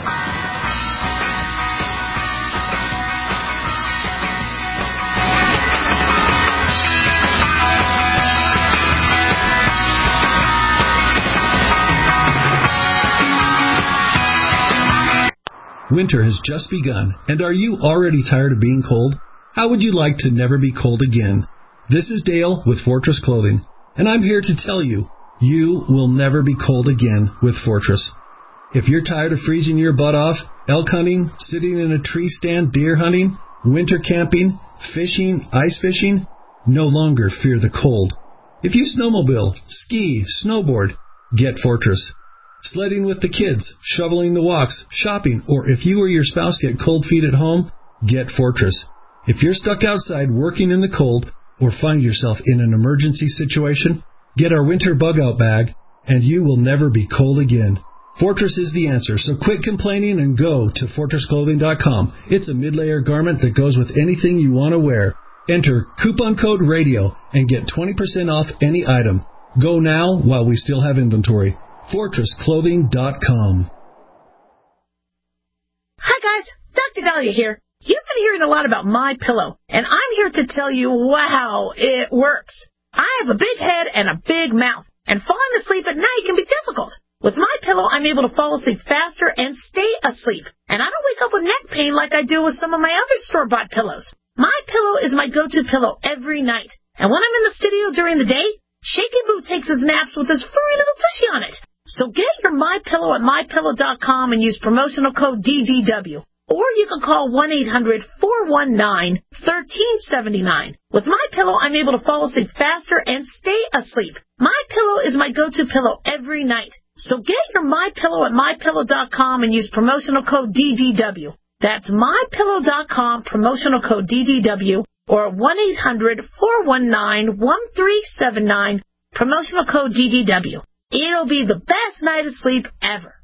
Winter has just begun, and are you already tired of being cold? How would you like to never be cold again? This is Dale with Fortress Clothing, and I'm here to tell you, you will never be cold again with Fortress. If you're tired of freezing your butt off, elk hunting, sitting in a tree stand, deer hunting, winter camping, fishing, ice fishing, no longer fear the cold. If you snowmobile, ski, snowboard, get Fortress. Sledding with the kids, shoveling the walks, shopping, or if you or your spouse get cold feet at home, get Fortress. If you're stuck outside working in the cold or find yourself in an emergency situation, get our winter bug-out bag, and you will never be cold again. Fortress is the answer, so quit complaining and go to fortress clothing dot com. It's a mid-layer garment that goes with anything you want to wear. Enter coupon code RADIO and get twenty percent off any item. Go now while we still have inventory. fortress clothing dot com. Hi guys, Doctor Dahlia here. You've been hearing a lot about MyPillow, and I'm here to tell you, wow, it works. I have a big head and a big mouth, and falling asleep at night can be difficult. With MyPillow, I'm able to fall asleep faster and stay asleep, and I don't wake up with neck pain like I do with some of my other store-bought pillows. MyPillow is my go-to pillow every night, and when I'm in the studio during the day, Shaky Boo takes his naps with his furry little tushy on it. So get your MyPillow at my pillow dot com and use promotional code D D W. Or you can call one eight hundred four one nine one three seven nine. With MyPillow, I'm able to fall asleep faster and stay asleep. MyPillow is my go-to pillow every night. So get your MyPillow at my pillow dot com and use promotional code D D W. That's my pillow dot com, promotional code D D W, or one eight hundred four one nine one three seven nine, promotional code D D W. It'll be the best night of sleep ever.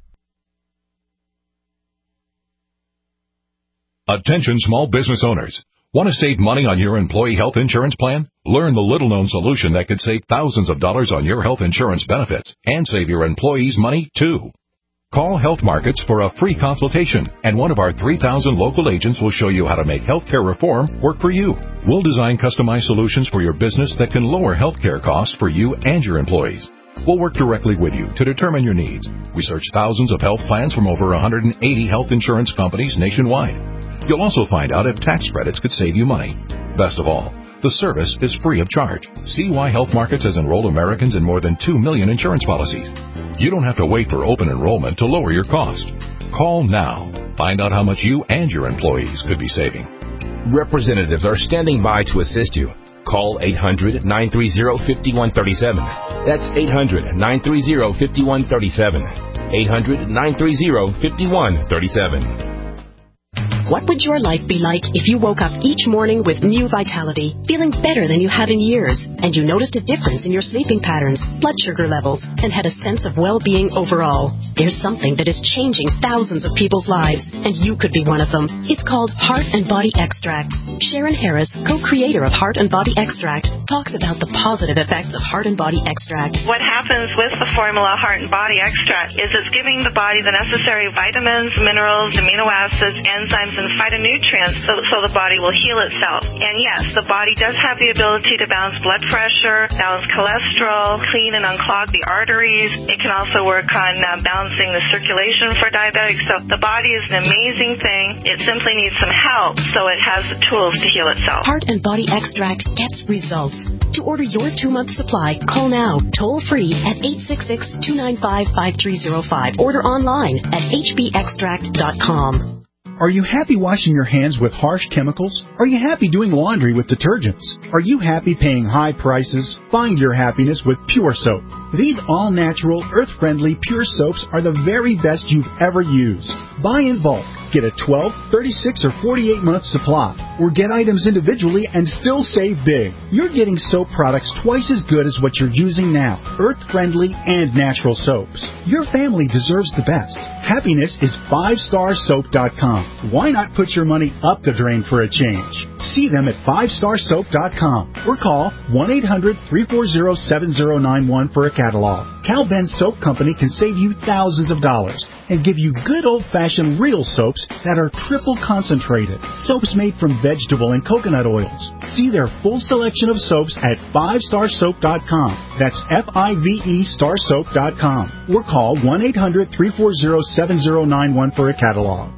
Attention small business owners. Want to save money on your employee health insurance plan? Learn the little-known solution that could save thousands of dollars on your health insurance benefits and save your employees money, too. Call Health Markets for a free consultation, and one of our three thousand local agents will show you how to make healthcare reform work for you. We'll design customized solutions for your business that can lower healthcare costs for you and your employees. We'll work directly with you to determine your needs. We search thousands of health plans from over one hundred eighty health insurance companies nationwide. You'll also find out if tax credits could save you money. Best of all, the service is free of charge. See why Health Markets has enrolled Americans in more than two million insurance policies. You don't have to wait for open enrollment to lower your cost. Call now. Find out how much you and your employees could be saving. Representatives are standing by to assist you. Call eight hundred nine three zero five one three seven. That's eight hundred nine three zero five one three seven. eight hundred nine three zero five one three seven. What would your life be like if you woke up each morning with new vitality, feeling better than you have in years, and you noticed a difference in your sleeping patterns, blood sugar levels, and had a sense of well-being overall? There's something that is changing thousands of people's lives, and you could be one of them. It's called Heart and Body Extract. Sharon Harris, co-creator of Heart and Body Extract, talks about the positive effects of Heart and Body Extract. What happens with the formula Heart and Body Extract is it's giving the body the necessary vitamins, minerals, amino acids, enzymes, and phytonutrients so, so the body will heal itself. And yes, the body does have the ability to balance blood pressure, balance cholesterol, clean and unclog the arteries. It can also work on uh, balancing the circulation for diabetics. So the body is an amazing thing. It simply needs some help so it has the tools to heal itself. Heart and Body Extract gets results. To order your two-month supply, call now, toll-free at eight six six, two nine five, five three zero five. Order online at h b extract dot com. Are you happy washing your hands with harsh chemicals? Are you happy doing laundry with detergents? Are you happy paying high prices? Find your happiness with Pure Soap. These all-natural, earth-friendly Pure Soaps are the very best you've ever used. Buy in bulk. Get a twelve, thirty-six, or forty-eight month supply, or get items individually and still save big. You're getting soap products twice as good as what you're using now, earth-friendly and natural soaps. Your family deserves the best. Happiness is five star soap dot com. Why not put your money up the drain for a change? See them at five star soap dot com or call one eight hundred three four zero seven zero nine one for a catalog. Cal Ben Soap Company can save you thousands of dollars and give you good old-fashioned real soaps that are triple concentrated. Soaps made from vegetable and coconut oils. See their full selection of soaps at five star soap dot com. That's F I V E star soap dot com. Or call one eight hundred three four zero seven zero nine one for a catalog.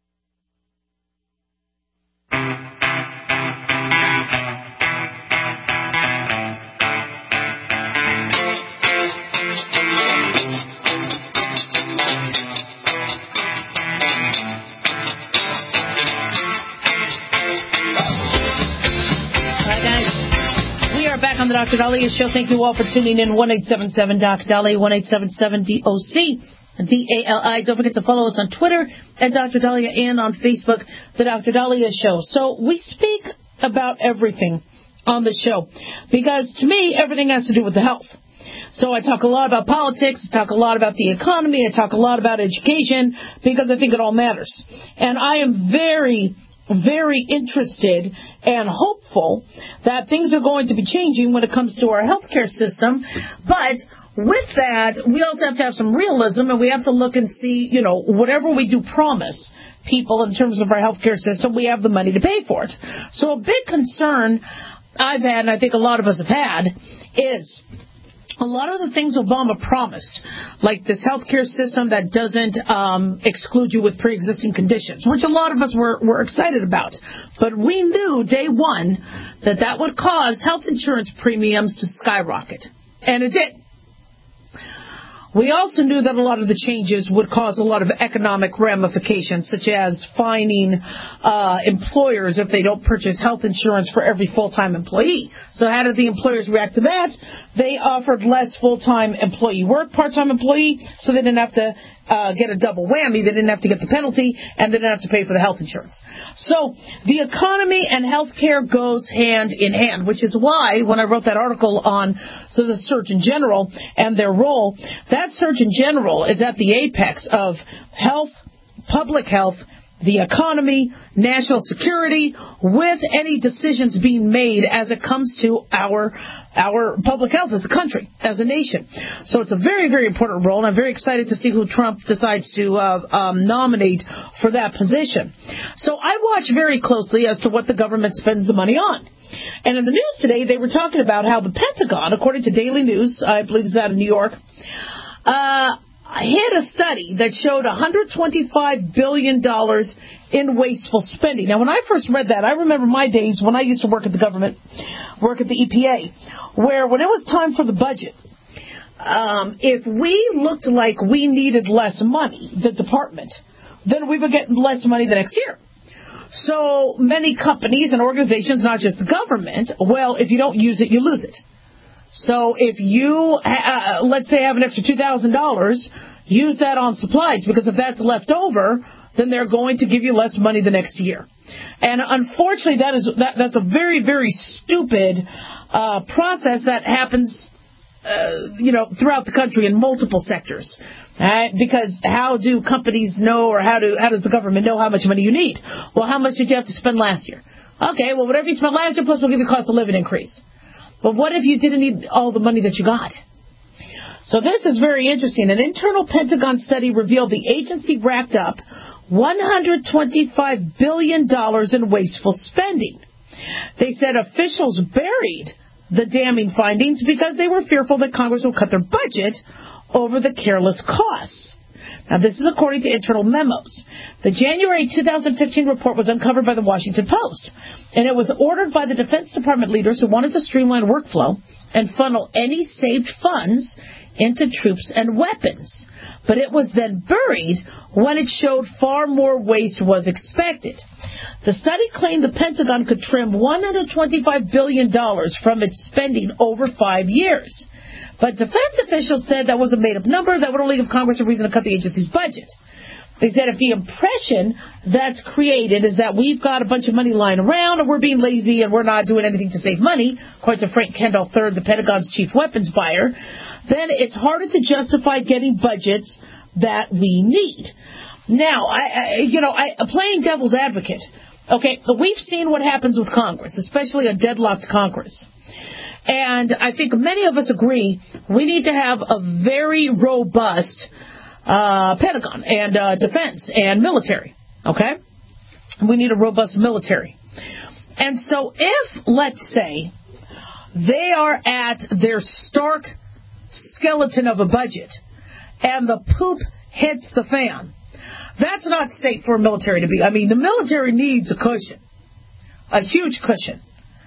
On the Doctor Daliah Show. Thank you all for tuning in. one eight seven seven D O C Daliah, one eight seven seven D O C D A L I. Don't forget to follow us on Twitter at Doctor Daliah and on Facebook, The Doctor Daliah Show. So we speak about everything on the show because to me, everything has to do with the health. So I talk a lot about politics, I talk a lot about the economy, I talk a lot about education because I think it all matters. And I am very very interested and hopeful that things are going to be changing when it comes to our healthcare system. But with that, we also have to have some realism, and we have to look and see, you know, whatever we do promise people in terms of our healthcare system, we have the money to pay for it. So a big concern I've had, and I think a lot of us have had, is a lot of the things Obama promised, like this healthcare system that doesn't um, exclude you with pre-existing conditions, which a lot of us were, were excited about. But we knew day one that that would cause health insurance premiums to skyrocket. And it did. We also knew that a lot of the changes would cause a lot of economic ramifications, such as fining uh, employers if they don't purchase health insurance for every full-time employee. So how did the employers react to that? They offered less full-time employee work, part-time employee, so they didn't have to uh, get a double whammy. They didn't have to get the penalty, and they didn't have to pay for the health insurance. So the economy and health care goes hand in hand, which is why when I wrote that article on so the Surgeon General and their role, that Surgeon General is at the apex of health, public health, the economy, national security, with any decisions being made as it comes to our our public health as a country, as a nation. So it's a very, very important role, and I'm very excited to see who Trump decides to uh, um, nominate for that position. So I watch very closely as to what the government spends the money on. And in the news today, they were talking about how the Pentagon, according to Daily News, I believe it's out of New York, uh, hit a study that showed one hundred twenty-five billion dollars in wasteful spending. Now, when I first read that, I remember my days when I used to work at the government, work at the E P A, where when it was time for the budget, um, if we looked like we needed less money, the department, then we would get less money the next year. So many companies and organizations, not just the government, well, if you don't use it, you lose it. So if you, uh, let's say, have an extra two thousand dollars, use that on supplies, because if that's left over, then they're going to give you less money the next year. And unfortunately, that is that, that's a very, very stupid uh, process that happens, uh, you know, throughout the country in multiple sectors. Right? Because how do companies know, or how do how does the government know how much money you need? Well, how much did you have to spend last year? Okay, well, whatever you spent last year, plus we'll give you a cost of living increase. But what if you didn't need all the money that you got? So this is very interesting. An internal Pentagon study revealed the agency racked up one hundred twenty-five billion dollars in wasteful spending. They said officials buried the damning findings because they were fearful that Congress would cut their budget over the careless costs. Now, this is according to internal memos. The January two thousand fifteen report was uncovered by the Washington Post, and it was ordered by the Defense Department leaders who wanted to streamline workflow and funnel any saved funds into troops and weapons. But it was then buried when it showed far more waste was expected. The study claimed the Pentagon could trim one hundred twenty-five billion dollars from its spending over five years. But defense officials said that was a made-up number that would only give Congress a reason to cut the agency's budget. They said if the impression that's created is that we've got a bunch of money lying around and we're being lazy and we're not doing anything to save money, according to Frank Kendall the third, the Pentagon's chief weapons buyer, then it's harder to justify getting budgets that we need. Now, I, I, you know, I, playing devil's advocate, okay, we've seen what happens with Congress, especially a deadlocked Congress. And I think many of us agree we need to have a very robust uh, Pentagon and uh, defense and military, okay? We need a robust military. And so if, let's say, they are at their stark skeleton of a budget and the poop hits the fan, that's not safe for a military to be. I mean, the military needs a cushion, a huge cushion.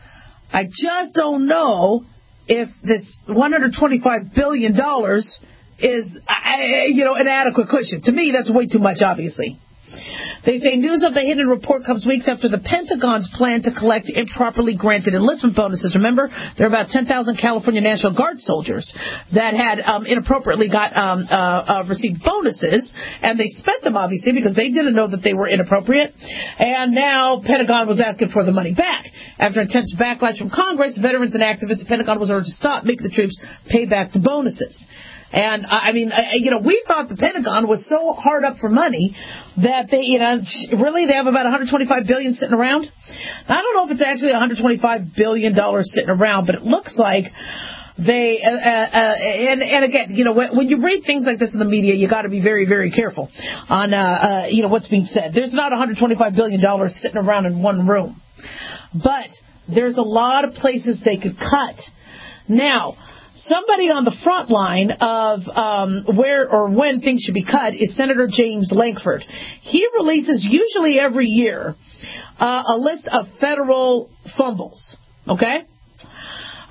I just don't know if this one hundred twenty-five billion dollars is, you know, an adequate cushion. To me, that's way too much, obviously. They say news of the hidden report comes weeks after the Pentagon's plan to collect improperly granted enlistment bonuses. Remember, there are about ten thousand California National Guard soldiers that had um, inappropriately got um, uh, uh, received bonuses, and they spent them, obviously, because they didn't know that they were inappropriate. And now Pentagon was asking for the money back. After intense backlash from Congress, veterans and activists, the Pentagon was ordered to stop making the troops pay back the bonuses. And, I mean, I, you know, we thought the Pentagon was so hard up for money that they, you know, really they have about one hundred twenty-five billion dollars sitting around. Now, I don't know if it's actually one hundred twenty-five billion dollars sitting around, but it looks like they, uh, uh, and, and again, you know, when, when you read things like this in the media, you got to be very, very careful on, uh, uh, you know, what's being said. There's not one hundred twenty-five billion dollars sitting around in one room, but there's a lot of places they could cut. Now, somebody on the front line of um, where or when things should be cut is Senator James Lankford. He releases, usually every year, uh, a list of federal fumbles, okay?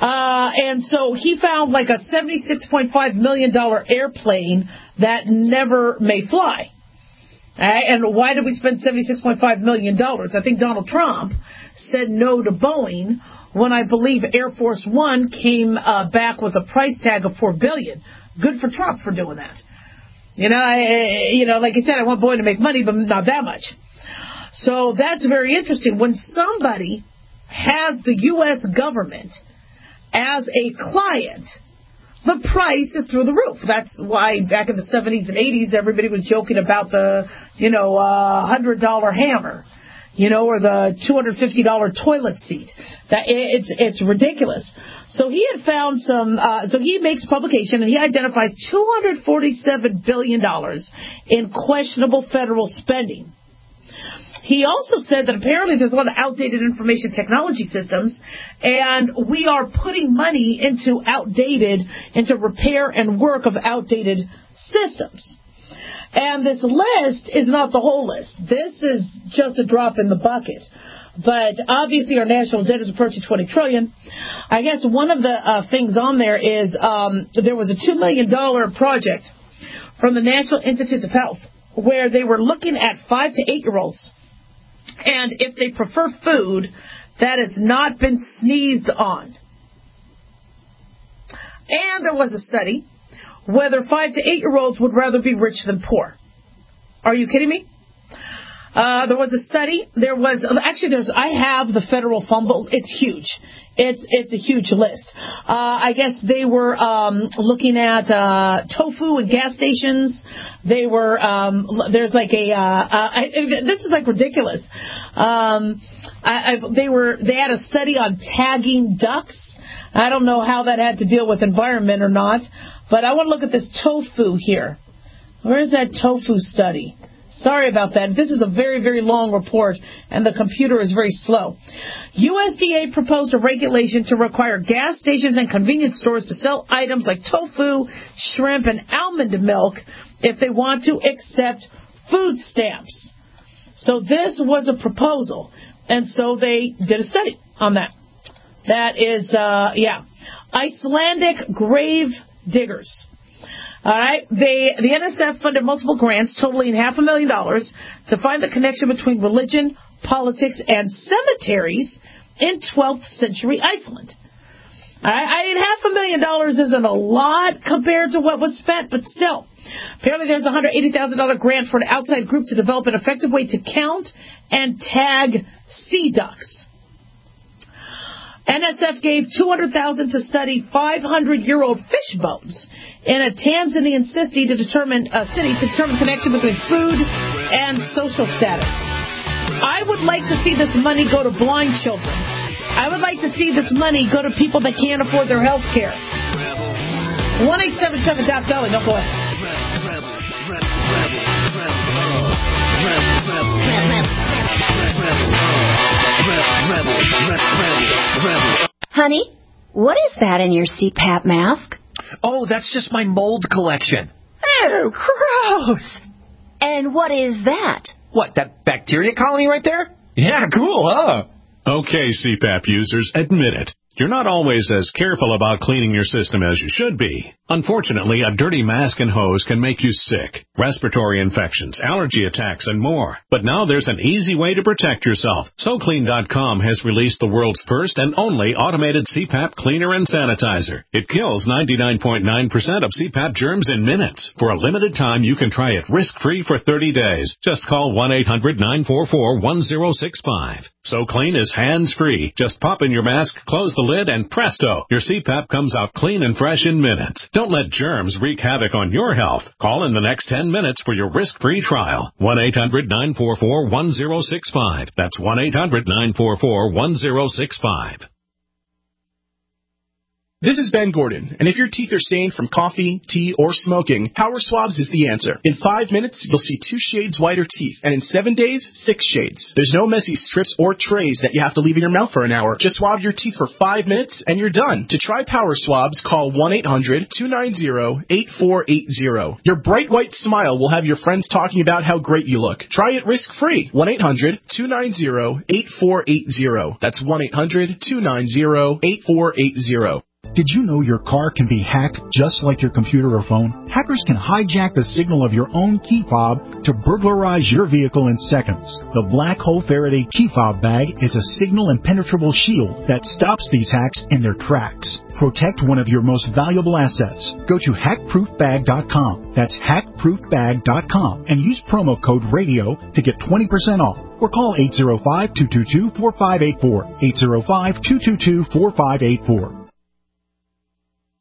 Uh, and so he found like a seventy-six point five million dollars airplane that never may fly. All right, and why did we spend seventy-six point five million dollars? I think Donald Trump said no to Boeing when I believe Air Force One came uh, back with a price tag of four billion dollars. Good for Trump for doing that. You know, I, you know, like I said, I want Boeing to make money, but not that much. So that's very interesting. When somebody has the U S government as a client, the price is through the roof. That's why back in the seventies and eighties, everybody was joking about the, you know, uh, one hundred dollars hammer, you know, or the two hundred fifty dollars toilet seat. That it's it's ridiculous. So he had found some. Uh, so he makes publication and he identifies two hundred forty-seven billion dollars in questionable federal spending. He also said that apparently there's a lot of outdated information technology systems, and we are putting money into outdated, into repair and work of outdated systems. And this list is not the whole list. This is just a drop in the bucket. But obviously our national debt is approaching twenty trillion dollars. I guess one of the uh, things on there is um, there was a two million dollars project from the National Institutes of Health where they were looking at five to eight-year-olds. And if they prefer food that has not been sneezed on. And there was a study whether five to eight-year-olds would rather be rich than poor. Are you kidding me? Uh, there was a study. There was actually there's. I have the federal fumbles. It's huge. It's it's a huge list. Uh, I guess they were um, looking at uh, tofu in gas stations. They were um, there's like a uh, uh, I, this is like ridiculous. Um, I, I, they were they had a study on tagging ducks. I don't know how that had to deal with environment or not, but I want to look at this tofu here. Where is that tofu study? Sorry about that. This is a very, very long report, and the computer is very slow. U S D A proposed a regulation to require gas stations and convenience stores to sell items like tofu, shrimp, and almond milk if they want to accept food stamps. So this was a proposal, and so they did a study on that. That is, uh, yeah, Icelandic grave diggers. All right, they, the N S F funded multiple grants totaling half a million dollars to find the connection between religion, politics, and cemeteries in twelfth century Iceland. All right, I mean, half a million dollars isn't a lot compared to what was spent, but still. Apparently there's a one hundred eighty thousand dollars grant for an outside group to develop an effective way to count and tag sea ducks. N S F gave two hundred thousand dollars to study five hundred year old fish bones in a Tanzanian city to determine uh, city to determine connection between food and social status. I would like to see this money go to blind children. I would like to see this money go to people that can't afford their health care. one eight seven seven Doc Dolly, no go ahead. Honey, what is that in your C PAP mask? Oh, that's just my mold collection. Oh, gross. And what is that? What, that bacteria colony right there? Yeah, cool, huh? Okay, C PAP users, admit it. You're not always as careful about cleaning your system as you should be. Unfortunately, a dirty mask and hose can make you sick, respiratory infections, allergy attacks, and more. But now there's an easy way to protect yourself. So Clean dot com has released the world's first and only automated C PAP cleaner and sanitizer. It kills ninety-nine point nine percent of C PAP germs in minutes. For a limited time, you can try it risk-free for thirty days. Just call one eight hundred nine four four one zero six five. So Clean is hands-free. Just pop in your mask, close the lid, and presto, your C PAP comes out clean and fresh in minutes. Don't let germs wreak havoc on your health. Call in the next ten minutes for your risk-free trial. one eight hundred nine four four one zero six five. That's one eight hundred nine four four one zero six five. This is Ben Gordon, and if your teeth are stained from coffee, tea, or smoking, Power Swabs is the answer. In five minutes, you'll see two shades whiter teeth, and in seven days, six shades. There's no messy strips or trays that you have to leave in your mouth for an hour. Just swab your teeth for five minutes, and you're done. To try Power Swabs, call one eight hundred two nine zero eight four eight zero. Your bright white smile will have your friends talking about how great you look. Try it risk-free. one eight hundred two nine zero eight four eight zero. That's one eight hundred two nine zero eight four eight zero. Did you know your car can be hacked just like your computer or phone? Hackers can hijack the signal of your own key fob to burglarize your vehicle in seconds. The Black Hole Faraday key fob bag is a signal impenetrable shield that stops these hacks in their tracks. Protect one of your most valuable assets. Go to hack proof bag dot com. That's hack proof bag dot com and use promo code RADIO to get twenty percent off. Or call eight zero five two two two four five eight four. eight zero five two two two four five eight four.